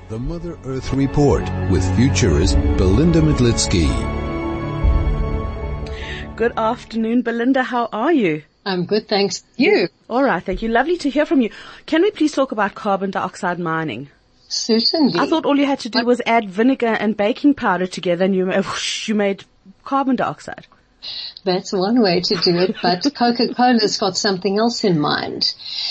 The Mother Earth Report with futurist Belinda Medlitsky. Good afternoon, Belinda. How are you? I'm good, thanks. You? All right, thank you. Lovely to hear from you. Can we please talk about carbon dioxide mining? Certainly. I thought all you had to do was add vinegar and baking powder together and you made carbon dioxide. That's one way to do it, but Coca-Cola's got something else in mind.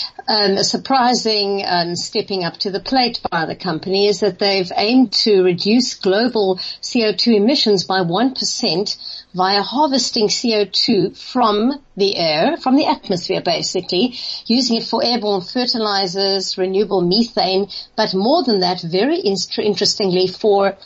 A surprising stepping up to the plate by the company is that they've aimed to reduce global CO2 emissions by 1% via harvesting CO2 from the air, from the atmosphere basically, using it for airborne fertilizers, renewable methane, but more than that, very interestingly, for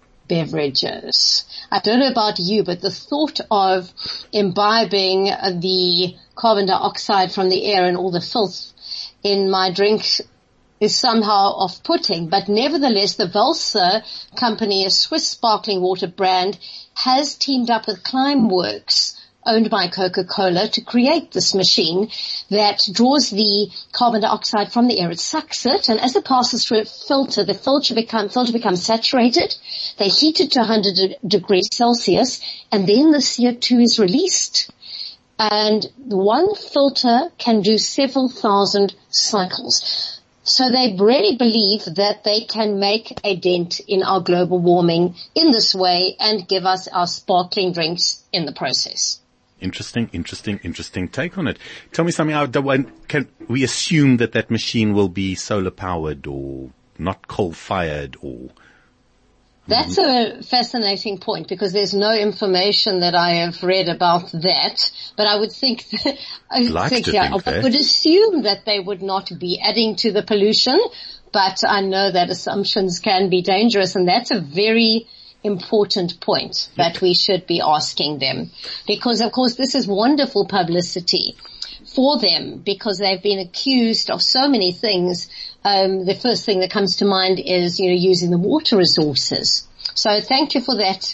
beverages. I don't know about you, but the thought of imbibing the carbon dioxide from the air and all the filth in my drink is somehow off-putting. But nevertheless, the Welser company, a Swiss sparkling water brand, has teamed up with Climeworks, owned by Coca-Cola, to create this machine that draws the carbon dioxide from the air. It sucks it, and as it passes through a filter, the filter becomes saturated. They heat it to 100 degrees Celsius, and then the CO2 is released. And one filter can do several thousand cycles. So they really believe that they can make a dent in our global warming in this way and give us our sparkling drinks in the process. Interesting take on it. Tell me something. Can we assume that machine will be solar powered or not coal fired or? That's a fascinating point because there's no information that I have read about that. But I would think that, I would assume that they would not be adding to the pollution. But I know that assumptions can be dangerous, and that's a very important point that we should be asking them, because of course this is wonderful publicity for them because they've been accused of so many things. The first thing that comes to mind is, using the water resources. So thank you for that.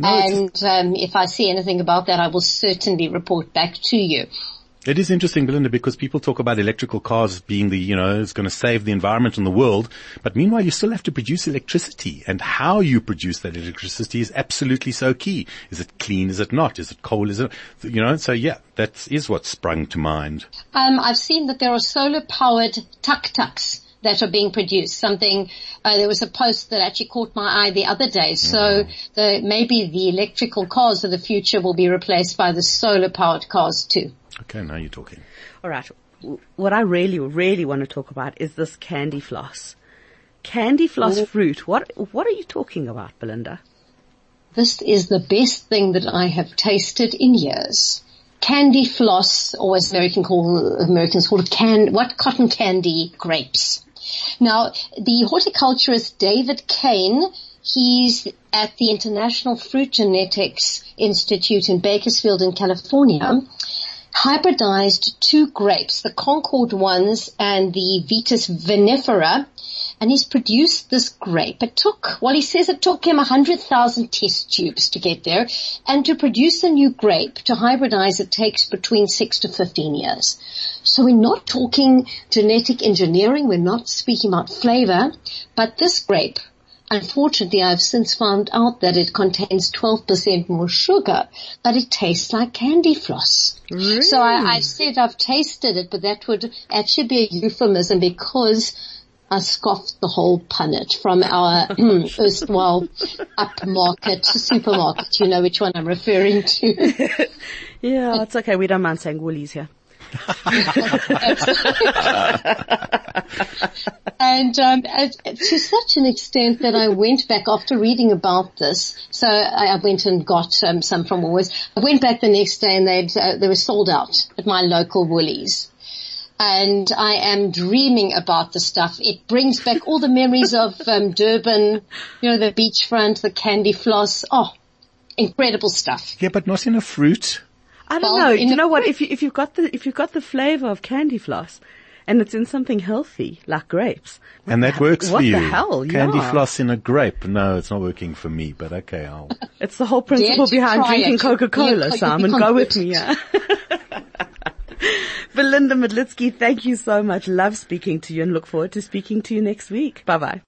If I see anything about that, I will certainly report back to you. It is interesting, Belinda, because people talk about electrical cars being it's going to save the environment and the world. But meanwhile, you still have to produce electricity, and how you produce that electricity is absolutely so key. Is it clean? Is it not? Is it coal? Is it, so yeah, that is what sprung to mind. I've seen that there are solar powered tuk-tuks that are being produced. There was a post that actually caught my eye the other day. So maybe the electrical cars of the future will be replaced by the solar powered cars too. Okay, now you're talking. All right. What I really, really want to talk about is this candy floss. Candy floss fruit. What are you talking about, Belinda? This is the best thing that I have tasted in years. Candy floss, or as Americans call it, cotton candy grapes. Now, the horticulturist David Kane, he's at the International Fruit Genetics Institute in Bakersfield in California, hybridized two grapes, the Concord ones and the Vitis vinifera, and he's produced this grape. He says it took him 100,000 test tubes to get there, and to produce a new grape, to hybridize it takes between 6 to 15 years. So we're not talking genetic engineering, we're not speaking about flavor, but this grape, unfortunately, I've since found out that it contains 12% more sugar, but it tastes like candy floss. Really? So I said I've tasted it, but that would actually be a euphemism because I scoffed the whole punnet from our erstwhile upmarket supermarket. You know which one I'm referring to. Yeah, it's okay. We don't mind saying Woolies here. And to such an extent that I went back after reading about this. So I went and got some from Woolworths. I went back the next day and they were sold out at my local Woolies. And I am dreaming about the stuff. It brings back all the memories of Durban, the beachfront, the candy floss. Oh, incredible stuff. Yeah, but not in a fruit. I don't know. You know what? If you've got the flavor of candy floss, and it's in something healthy like grapes, and that works for you. What the hell? Candy Yeah. floss in a grape? No, it's not working for me. But okay, It's the whole principle behind drinking Coca-Cola, Simon. Go with me, yeah. Belinda Medlitsky, thank you so much. Love speaking to you and look forward to speaking to you next week. Bye bye.